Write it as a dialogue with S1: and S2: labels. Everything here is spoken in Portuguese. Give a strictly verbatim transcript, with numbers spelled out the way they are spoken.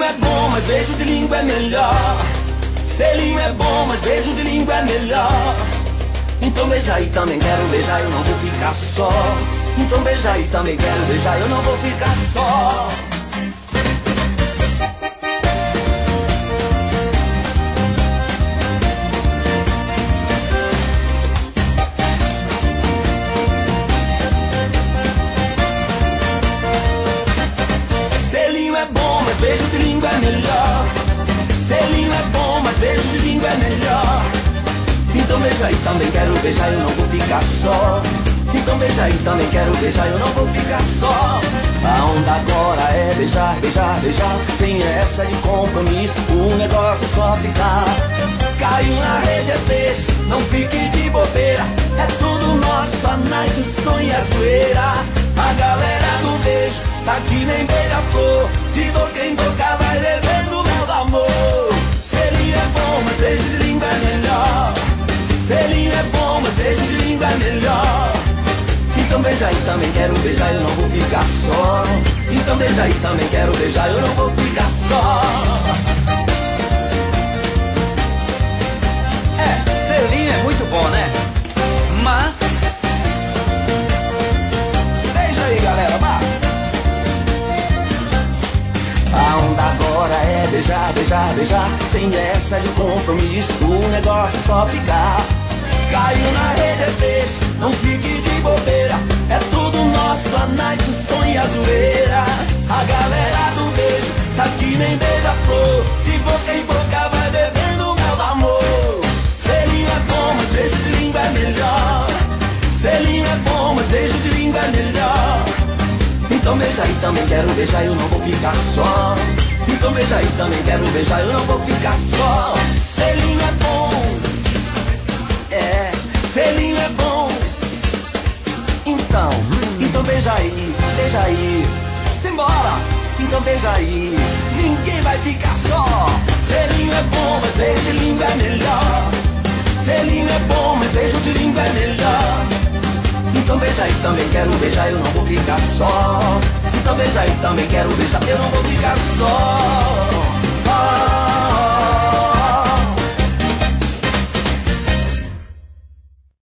S1: Selinho é bom, mas beijo de língua é melhor. Selinho é bom, mas beijo de língua é melhor. Então beija aí, também quero beijar, eu não vou ficar só. Então beija aí, também quero beijar, eu não vou ficar só. Selinho é bom, mas beijo de língua é melhor. Selinho é bom, mas beijo de língua é melhor. Então beija aí, também quero beijar, eu não vou ficar só. Então beija aí, também quero beijar, eu não vou ficar só. A onda agora é beijar, beijar, beijar. Sem essa de compromisso, o negócio é só ficar. Caiu na rede é peixe, não fique de bobeira. É tudo nosso, a night, o sonho e a zoeira. A galera do beijo tá que nem beija-flor. De boca em boca vai levando mel do amor. Selinho é bom, mas beijo de língua é melhor. Selinho é bom, mas beijo de língua é melhor. Então beija aí, também quero beijar, eu não vou ficar só. Então beija aí, também quero beijar, eu não vou ficar só.
S2: É, selinho é muito bom, né? Mas
S1: beija aí, galera, vá. A onda agora é beijar, beijar, beijar. Sem essa de compromisso, o negócio é só ficar. Caiu na rede é peixe, não fique de bobeira. É tudo nosso, a night, o sonho e a zoeira. A galera do beijo tá que nem beija-flor. De boca em boca vai bebendo mel do amor. Selinho é bom, mas beijo de língua é melhor. Selinho é bom, mas beijo de língua é melhor. Então beija aí, também quero beijar, eu não vou ficar só. Então beija aí, também quero beijar, eu não vou ficar só. Selinho é bom, é, selinho é bom. Então, então beija aí, beija aí. Simbora, então beija aí. Ninguém vai ficar só. Selinho é bom, mas beijo de língua é melhor. Selinho é bom, mas beijo de língua é melhor. Então beija aí, também quero beijar, eu não vou ficar só. Então beija aí, também quero beijar, eu não vou ficar só. Ah.